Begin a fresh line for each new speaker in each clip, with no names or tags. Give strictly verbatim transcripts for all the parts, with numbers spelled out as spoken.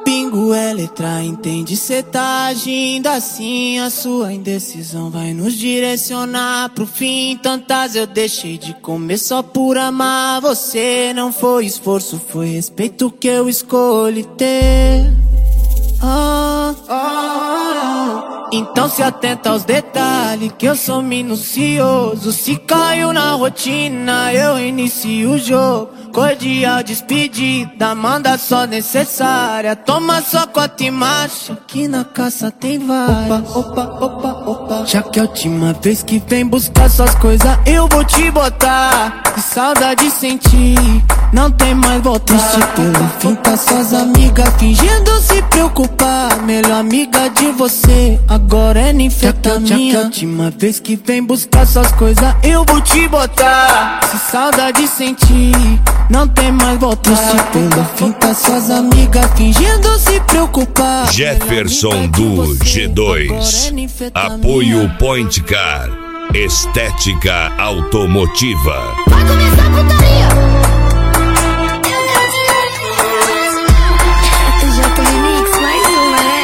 pingo é letra, entende? Cê tá agindo assim, a sua indecisão vai nos direcionar pro fim. Tantas eu deixei de comer só por amar você. Não foi esforço, foi respeito que eu escolhi ter. Ah, ah, ah. Então se atenta aos detalhes, que eu sou minucioso. Se caiu na rotina, eu inicio o jogo. Cordial despedida, manda só necessária. Toma só cota e marcha, que na caça tem várias. Opa, opa, opa, opa. Já que é a última vez que vem buscar suas coisas, eu vou te botar. Que saudade sentir, não tem mais volta. Triste pelo fim, tá suas amigas fingindo se preocupar. Melhor amiga de você, agora é ninfetamina. Já que é a última vez que vem buscar suas coisas, eu vou te botar. Se saudade sentir, não tem mais volta. Triste pelo fim, tá suas amigas fingindo se preocupar.
Jefferson do G dois. Apoio Point Car. Estética automotiva.
Vai começar a putaria. Já tô remix, mais uma, né?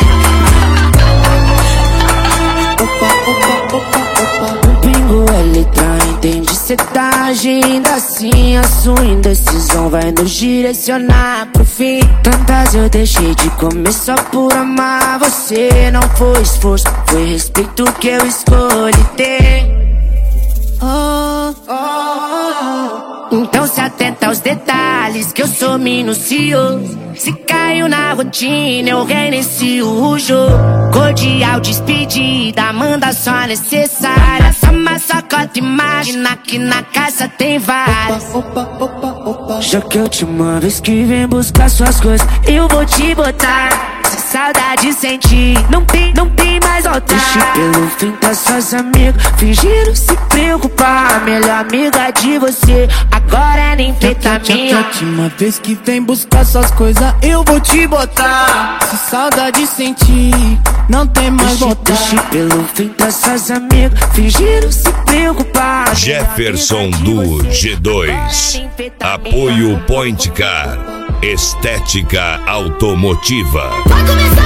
Opa, opa, opa, opa. O pingo é letra, entende? Cê tá agindo assim, a sua indecisão vai nos direcionar pro fim. Tantas eu deixei de comer só por amar você. Não foi esforço, foi respeito que eu escolhi ter. Oh, oh, oh. Então se atenta aos detalhes, que eu sou minucioso. Se caiu na rotina, eu reinicio o jogo. Cordial despedida, manda só necessária. Toma só cota e imagina que na casa tem várias. Opa, opa, opa, opa. Já que eu te mando, vez que vem buscar suas coisas, eu vou te botar. Se saudade sentir, não tem, não tem mais volta. Triste pelo fim, tá suas amigas fingindo se preocupar. Melhor amiga de você, agora é ninfetamina. A última vez que vem buscar suas coisas, eu vou te botar. Se saudade sentir, não tem mais volta. Triste pelo fim, tá suas amigas fingindo se preocupar.
Jefferson do G dois. Apoio Point Car. Estética automotiva.
Vai começar